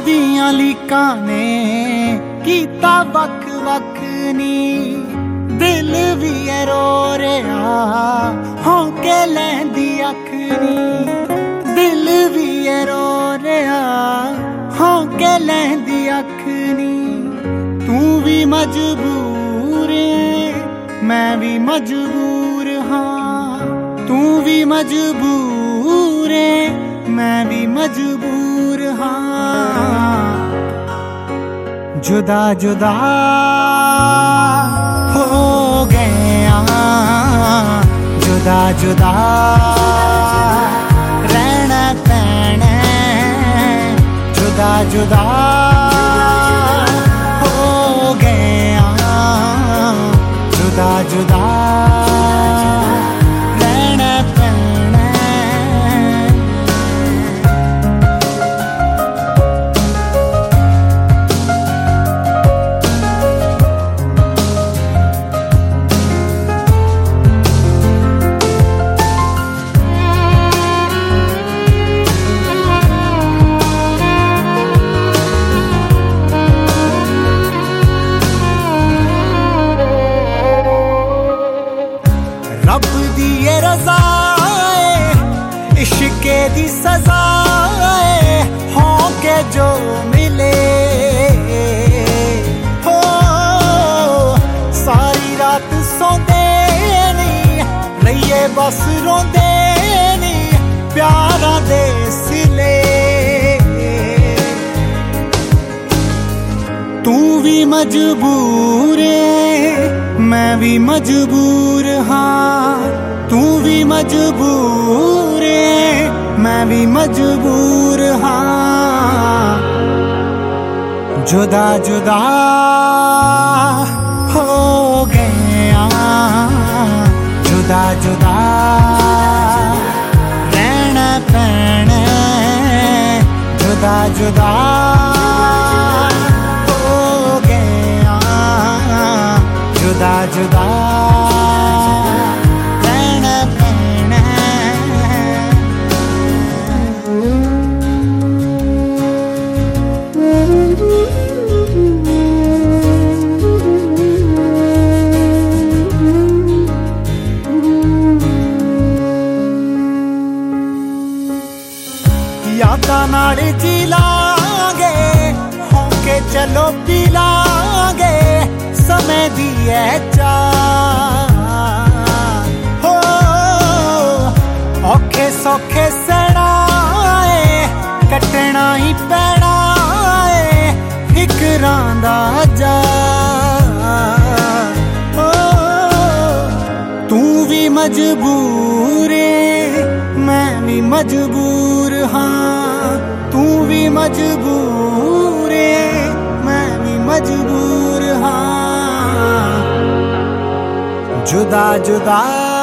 दियां लीकां ने कीता वक वक नी दिल भी है रो रहा होके लैंदी अख नी दिल भी है रो रहा होके लैंदी अख नी तू भी मजबूर मैं भी मजबूर हाँ तू भी मजबूर मैं भी मजबूर हाँ जुदा जुदा हो गया जुदा जुदा रहना पैना जुदा जुदा हो गया जुदा जुदा रहना पैना रब दी ये रज़ा इश्क़े दी सज़ा होके जो मिले हो सारी रात सोंदे नी रहिए बस रोंदे नी प्यारा दे सिले तू भी मजबूर मैं भी मजबूर हाँ तू भी मजबूर मैं भी मजबूर हाँ जुदा जुदा हो गया जुदा जुदा रहना पैना जुदा जुदा जुदा जुदा रहना पैना यादां नाल जी लांगे होके चलो पी लांगे समय दी है चाह हो औखे सौखे सड़ाए कटना ही पैना है फिकरां दा जा हो तू भी मजबूर मैं भी मजबूर हाँ तू भी मजबूर मैं भी मजबूर हाँ जुदा जुदा